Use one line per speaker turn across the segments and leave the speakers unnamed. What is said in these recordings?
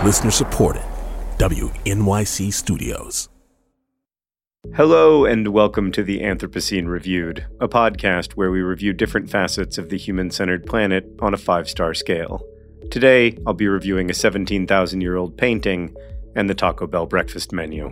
Listener supported. WNYC Studios.
Hello and welcome to the Anthropocene Reviewed, a podcast where we review different facets of the human-centered planet on a 5-star scale. Today, I'll be reviewing a 17,000-year-old painting and the Taco Bell breakfast menu.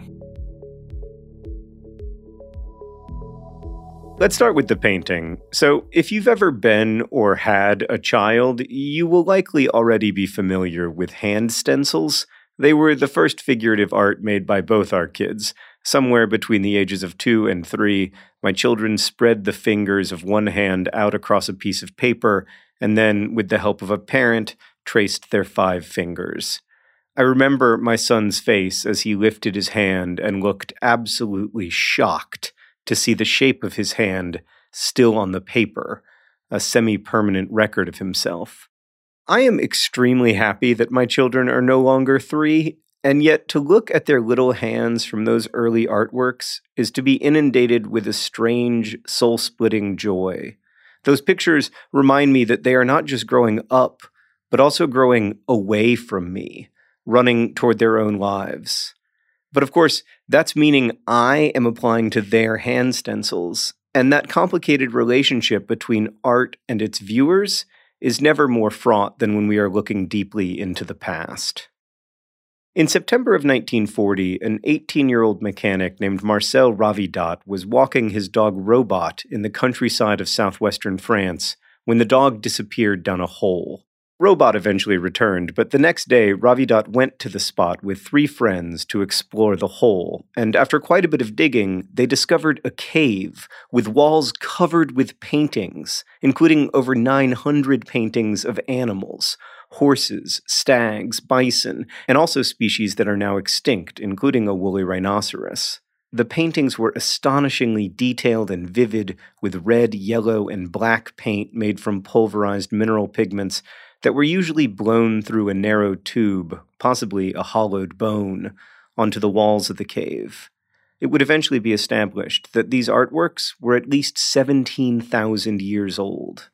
Let's start with the painting. So, if you've ever been or had a child, you will likely already be familiar with hand stencils. They were the first figurative art made by both our kids. Somewhere between the ages of 2 and 3, my children spread the fingers of one hand out across a piece of paper, and then, with the help of a parent, traced their 5 fingers. I remember my son's face as he lifted his hand and looked absolutely shocked to see the shape of his hand still on the paper, a semi-permanent record of himself. I am extremely happy that my children are no longer 3, and yet to look at their little hands from those early artworks is to be inundated with a strange, soul-splitting joy. Those pictures remind me that they are not just growing up, but also growing away from me, running toward their own lives. But of course, that's meaning I am applying to their hand stencils, and that complicated relationship between art and its viewers is never more fraught than when we are looking deeply into the past. In September of 1940, an 18-year-old mechanic named Marcel Ravidat was walking his dog Robot in the countryside of southwestern France when the dog disappeared down a hole. Robot eventually returned, but the next day, Ravidat went to the spot with 3 friends to explore the hole, and after quite a bit of digging, they discovered a cave with walls covered with paintings, including over 900 paintings of animals, horses, stags, bison, and also species that are now extinct, including a woolly rhinoceros. The paintings were astonishingly detailed and vivid, with red, yellow, and black paint made from pulverized mineral pigments that were usually blown through a narrow tube, possibly a hollowed bone, onto the walls of the cave. It would eventually be established that these artworks were at least 17,000 years old.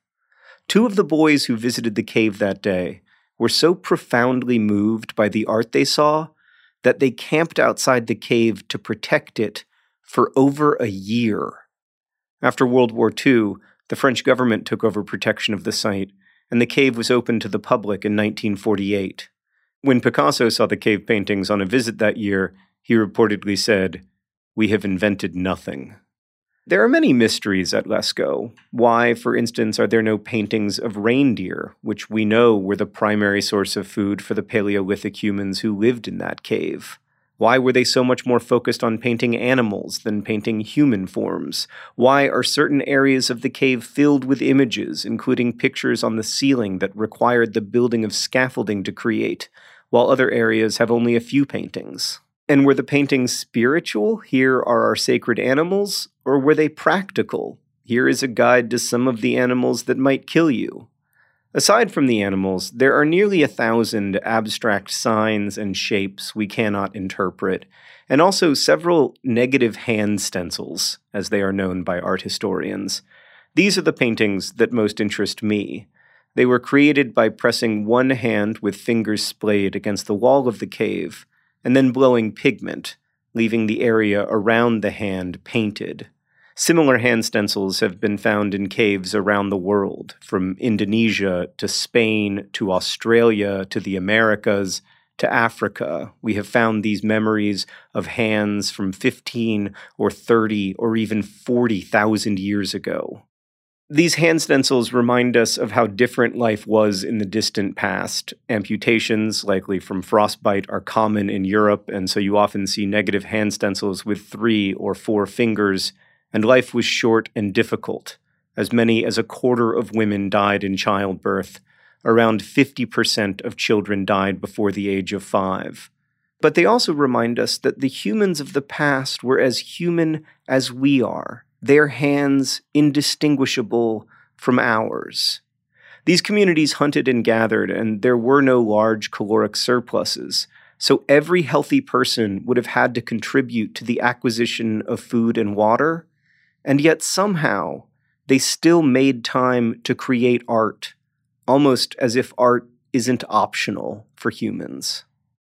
2 of the boys who visited the cave that day were so profoundly moved by the art they saw that they camped outside the cave to protect it for over a year. After World War II, the French government took over protection of the site, and the cave was opened to the public in 1948. When Picasso saw the cave paintings on a visit that year, he reportedly said, "We have invented nothing." There are many mysteries at Lascaux. Why, for instance, are there no paintings of reindeer, which we know were the primary source of food for the Paleolithic humans who lived in that cave? Why were they so much more focused on painting animals than painting human forms? Why are certain areas of the cave filled with images, including pictures on the ceiling that required the building of scaffolding to create, while other areas have only a few paintings? And were the paintings spiritual? Here are our sacred animals? Or were they practical? Here is a guide to some of the animals that might kill you. Aside from the animals, there are nearly 1,000 abstract signs and shapes we cannot interpret, and also several negative hand stencils, as they are known by art historians. These are the paintings that most interest me. They were created by pressing one hand with fingers splayed against the wall of the cave, and then blowing pigment, leaving the area around the hand painted. Similar hand stencils have been found in caves around the world, from Indonesia to Spain to Australia to the Americas to Africa. We have found these memories of hands from 15 or 30 or even 40,000 years ago. These hand stencils remind us of how different life was in the distant past. Amputations, likely from frostbite, are common in Europe, and so you often see negative hand stencils with 3 or 4 fingers. And life was short and difficult. As many as 1/4 of women died in childbirth. Around 50% of children died before the age of 5. But they also remind us that the humans of the past were as human as we are, their hands indistinguishable from ours. These communities hunted and gathered, and there were no large caloric surpluses. So every healthy person would have had to contribute to the acquisition of food and water, and yet somehow they still made time to create art, almost as if art isn't optional for humans.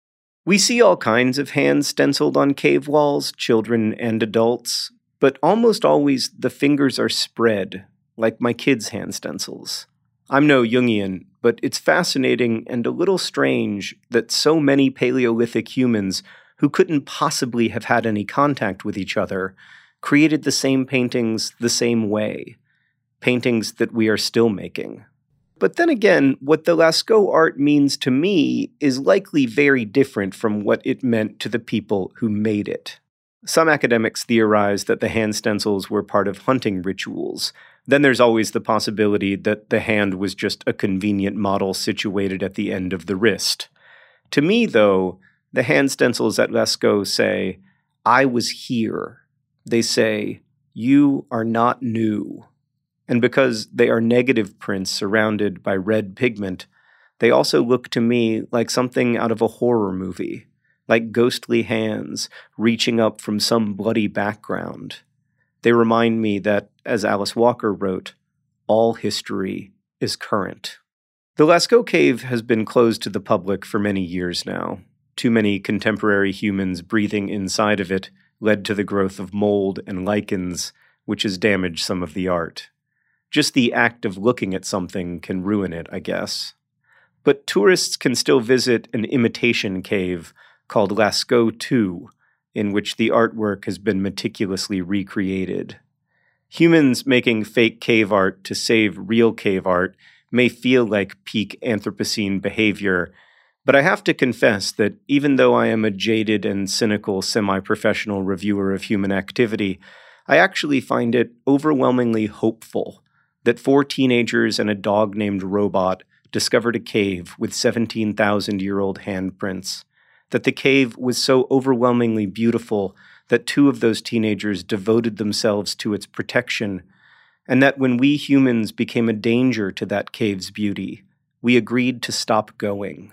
We see all kinds of hands stenciled on cave walls, children and adults, but almost always the fingers are spread, like my kids' hand stencils. I'm no Jungian, but it's fascinating and a little strange that so many Paleolithic humans who couldn't possibly have had any contact with each other created the same paintings the same way, paintings that we are still making. But then again, what the Lascaux art means to me is likely very different from what it meant to the people who made it. Some academics theorize that the hand stencils were part of hunting rituals. Then there's always the possibility that the hand was just a convenient model situated at the end of the wrist. To me, though, the hand stencils at Lascaux say, "I was here." They say, "You are not new." And because they are negative prints surrounded by red pigment, they also look to me like something out of a horror movie, like ghostly hands reaching up from some bloody background. They remind me that, as Alice Walker wrote, all history is current. The Lascaux Cave has been closed to the public for many years now. Too many contemporary humans breathing inside of it led to the growth of mold and lichens, which has damaged some of the art. Just the act of looking at something can ruin it, I guess. But tourists can still visit an imitation cave called Lascaux II, in which the artwork has been meticulously recreated. Humans making fake cave art to save real cave art may feel like peak Anthropocene behavior, but I have to confess that even though I am a jaded and cynical semi-professional reviewer of human activity, I actually find it overwhelmingly hopeful that 4 teenagers and a dog named Robot discovered a cave with 17,000-year-old handprints, that the cave was so overwhelmingly beautiful that 2 of those teenagers devoted themselves to its protection, and that when we humans became a danger to that cave's beauty, we agreed to stop going.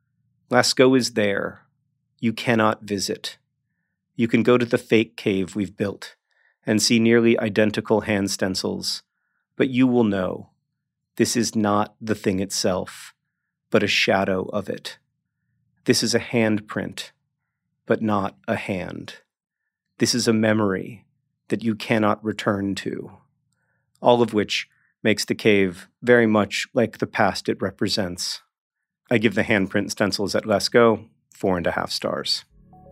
Lascaux is there. You cannot visit. You can go to the fake cave we've built and see nearly identical hand stencils, but you will know this is not the thing itself, but a shadow of it. This is a handprint, but not a hand. This is a memory that you cannot return to. All of which makes the cave very much like the past it represents. I give the handprint stencils at Lascaux 4.5 stars.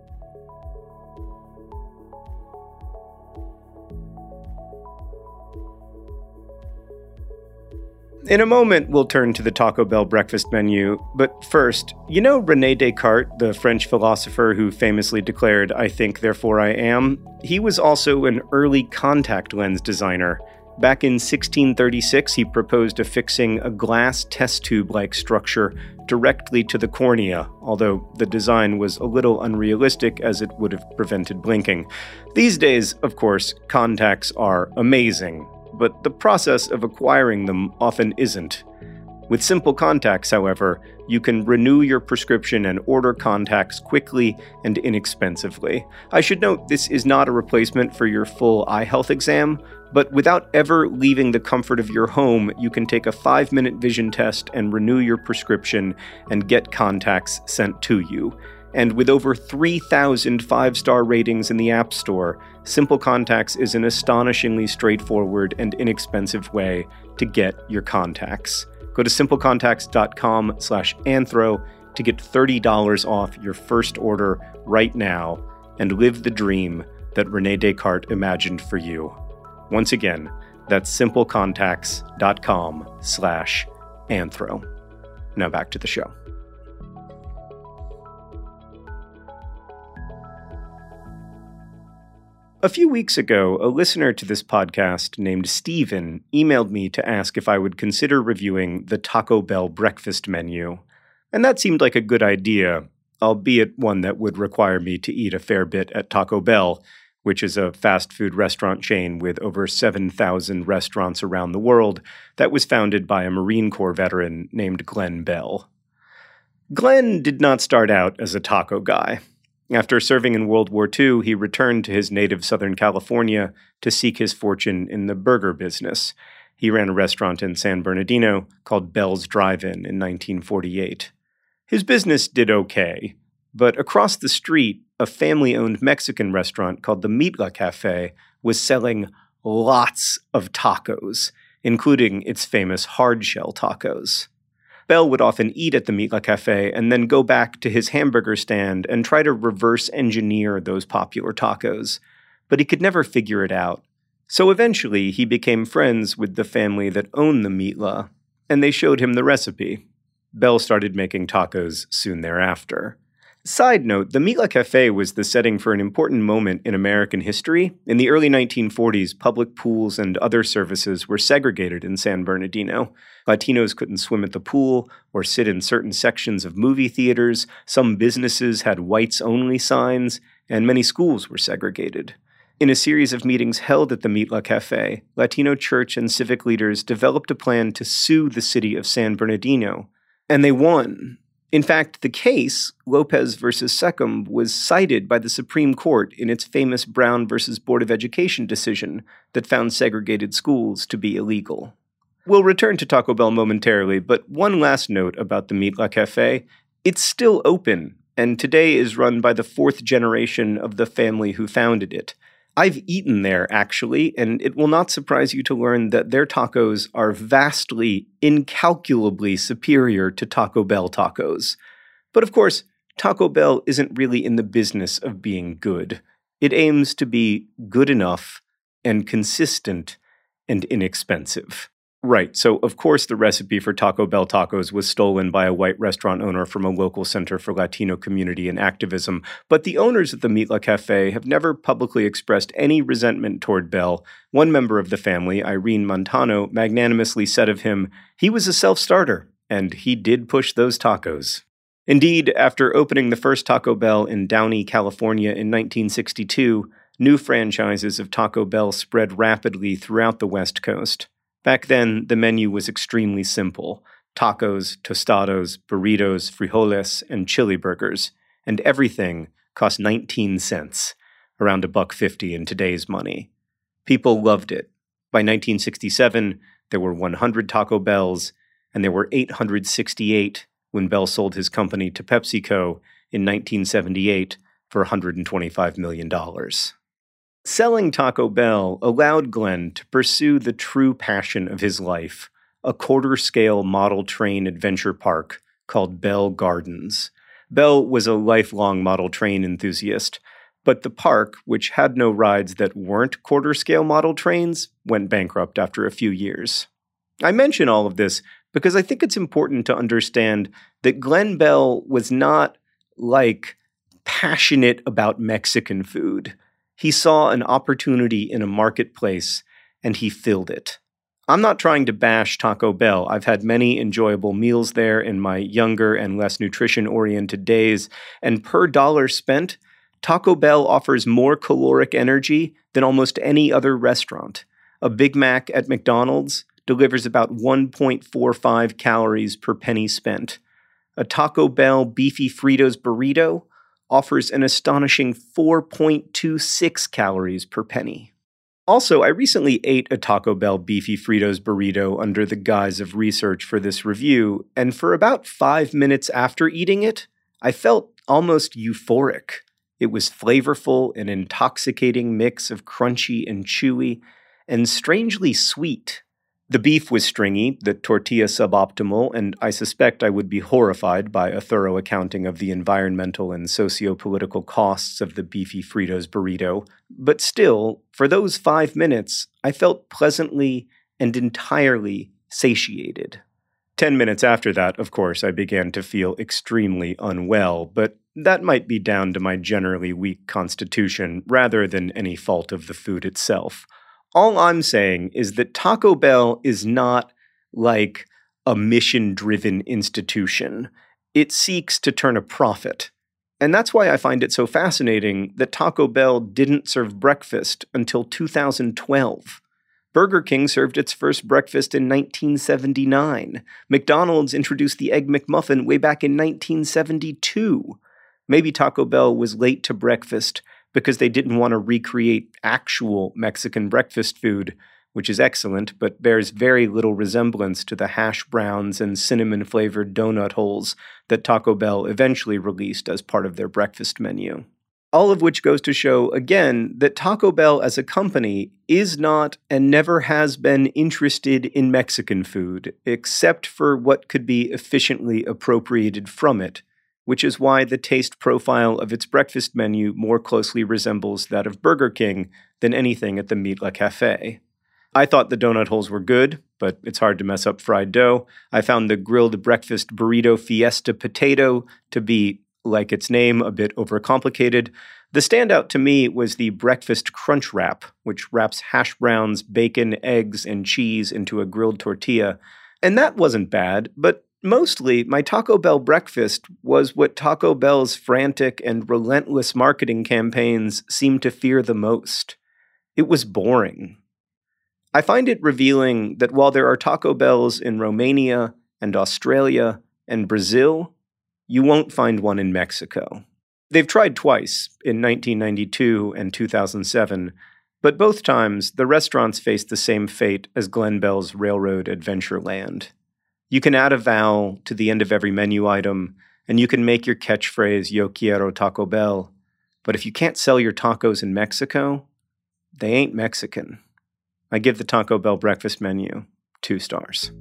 In a moment, we'll turn to the Taco Bell breakfast menu, but first, you know René Descartes, the French philosopher who famously declared, "I think, therefore I am"? He was also an early contact lens designer. Back in 1636, he proposed affixing a glass test tube-like structure directly to the cornea, although the design was a little unrealistic as it would have prevented blinking. These days, of course, contacts are amazing, but the process of acquiring them often isn't. With Simple Contacts, however, you can renew your prescription and order contacts quickly and inexpensively. I should note this is not a replacement for your full eye health exam, but without ever leaving the comfort of your home, you can take a 5-minute vision test and renew your prescription and get contacts sent to you. And with over 3,000 5-star ratings in the App Store, Simple Contacts is an astonishingly straightforward and inexpensive way to get your contacts. Go to simplecontacts.com/anthro to get $30 off your first order right now and live the dream that René Descartes imagined for you. Once again, that's simplecontacts.com/anthro. Now back to the show. A few weeks ago, a listener to this podcast named Steven emailed me to ask if I would consider reviewing the Taco Bell breakfast menu. And that seemed like a good idea, albeit one that would require me to eat a fair bit at Taco Bell, which is a fast food restaurant chain with over 7,000 restaurants around the world that was founded by a Marine Corps veteran named Glenn Bell. Glenn did not start out as a taco guy. After serving in World War II, he returned to his native Southern California to seek his fortune in the burger business. He ran a restaurant in San Bernardino called Bell's Drive-In in 1948. His business did okay. But across the street, a family-owned Mexican restaurant called the Mitla Cafe was selling lots of tacos, including its famous hard-shell tacos. Bell would often eat at the Mitla Cafe and then go back to his hamburger stand and try to reverse engineer those popular tacos, but he could never figure it out. So eventually, he became friends with the family that owned the Mitla, and they showed him the recipe. Bell started making tacos soon thereafter. Side note, the Mitla Cafe was the setting for an important moment in American history. In the early 1940s, public pools and other services were segregated in San Bernardino. Latinos couldn't swim at the pool or sit in certain sections of movie theaters. Some businesses had whites-only signs, and many schools were segregated. In a series of meetings held at the Mitla Cafe, Latino church and civic leaders developed a plan to sue the city of San Bernardino, and they won. In fact, the case, Lopez versus Secum, was cited by the Supreme Court in its famous Brown versus Board of Education decision that found segregated schools to be illegal. We'll return to Taco Bell momentarily, but one last note about the Mitla Cafe. It's still open, and today is run by the fourth generation of the family who founded it. I've eaten there, actually, and it will not surprise you to learn that their tacos are vastly, incalculably superior to Taco Bell tacos. But of course, Taco Bell isn't really in the business of being good. It aims to be good enough and consistent and inexpensive. Right, so of course the recipe for Taco Bell tacos was stolen by a white restaurant owner from a local center for Latino community and activism, but the owners of the Mitla Cafe have never publicly expressed any resentment toward Bell. One member of the family, Irene Montano, magnanimously said of him, "He was a self-starter, and he did push those tacos." Indeed, after opening the first Taco Bell in Downey, California in 1962, new franchises of Taco Bell spread rapidly throughout the West Coast. Back then, the menu was extremely simple: tacos, tostados, burritos, frijoles, and chili burgers, and everything cost 19 cents, around $1.50 in today's money. People loved it. By 1967, there were 100 Taco Bells, and there were 868 when Bell sold his company to PepsiCo in 1978 for $125 million. Selling Taco Bell allowed Glenn to pursue the true passion of his life, a quarter-scale model train adventure park called Bell Gardens. Bell was a lifelong model train enthusiast, but the park, which had no rides that weren't quarter-scale model trains, went bankrupt after a few years. I mention all of this because I think it's important to understand that Glenn Bell was not, passionate about Mexican food. He saw an opportunity in a marketplace, and he filled it. I'm not trying to bash Taco Bell. I've had many enjoyable meals there in my younger and less nutrition-oriented days, and per dollar spent, Taco Bell offers more caloric energy than almost any other restaurant. A Big Mac at McDonald's delivers about 1.45 calories per penny spent. A Taco Bell Beefy Fritos burrito offers an astonishing 4.26 calories per penny. Also, I recently ate a Taco Bell Beefy Fritos burrito under the guise of research for this review, and for about 5 minutes after eating it, I felt almost euphoric. It was flavorful, an intoxicating mix of crunchy and chewy, and strangely sweet. The beef was stringy, the tortilla suboptimal, and I suspect I would be horrified by a thorough accounting of the environmental and socio-political costs of the Beefy Fritos burrito. But still, for those 5 minutes, I felt pleasantly and entirely satiated. 10 minutes after that, of course, I began to feel extremely unwell, but that might be down to my generally weak constitution rather than any fault of the food itself. All I'm saying is that Taco Bell is not like a mission-driven institution. It seeks to turn a profit. And that's why I find it so fascinating that Taco Bell didn't serve breakfast until 2012. Burger King served its first breakfast in 1979. McDonald's introduced the Egg McMuffin way back in 1972. Maybe Taco Bell was late to breakfast because they didn't want to recreate actual Mexican breakfast food, which is excellent, but bears very little resemblance to the hash browns and cinnamon-flavored donut holes that Taco Bell eventually released as part of their breakfast menu. All of which goes to show, again, that Taco Bell as a company is not and never has been interested in Mexican food, except for what could be efficiently appropriated from it, which is why the taste profile of its breakfast menu more closely resembles that of Burger King than anything at the Mitla Cafe. I thought the donut holes were good, but it's hard to mess up fried dough. I found the grilled breakfast burrito fiesta potato to be, like its name, a bit overcomplicated. The standout to me was the breakfast crunch wrap, which wraps hash browns, bacon, eggs, and cheese into a grilled tortilla. And that wasn't bad, but mostly my Taco Bell breakfast was what Taco Bell's frantic and relentless marketing campaigns seemed to fear the most. It was boring. I find it revealing that while there are Taco Bells in Romania and Australia and Brazil, you won't find one in Mexico. They've tried twice, in 1992 and 2007, but both times the restaurants faced the same fate as Glen Bell's Railroad Adventureland. You can add a vowel to the end of every menu item, and you can make your catchphrase, "Yo quiero Taco Bell," but if you can't sell your tacos in Mexico, they ain't Mexican. I give the Taco Bell breakfast menu 2 stars.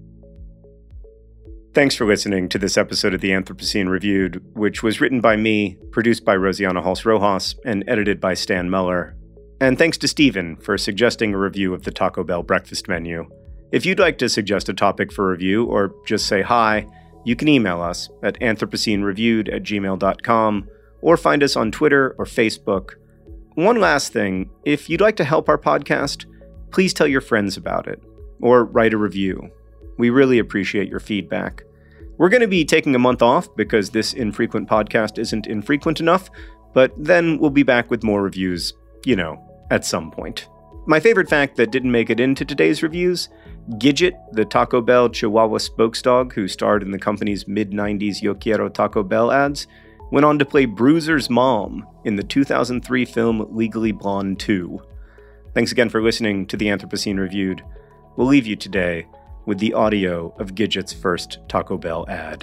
Thanks for listening to this episode of The Anthropocene Reviewed, which was written by me, produced by Rosianna Halse-Rojas, and edited by Stan Muller. And thanks to Steven for suggesting a review of the Taco Bell breakfast menu. If you'd like to suggest a topic for review or just say hi, you can email us at anthropocenereviewed@gmail.com or find us on Twitter or Facebook. One last thing, if you'd like to help our podcast, please tell your friends about it, or write a review. We really appreciate your feedback. We're going to be taking a month off because this infrequent podcast isn't infrequent enough, but then we'll be back with more reviews, at some point. My favorite fact that didn't make it into today's reviews, Gidget, the Taco Bell Chihuahua spokesdog who starred in the company's mid-90s Yo Quiero Taco Bell ads, went on to play Bruiser's mom in the 2003 film Legally Blonde 2. Thanks again for listening to the Anthropocene Reviewed. We'll leave you today with the audio of Gidget's first Taco Bell ad.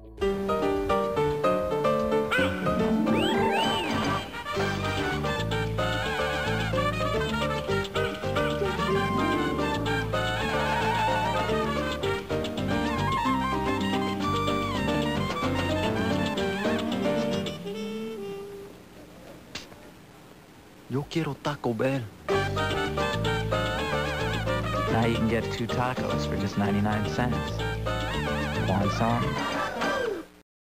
Yo quiero Taco Bell. Now you can get 2 tacos for just 99 cents. Want some?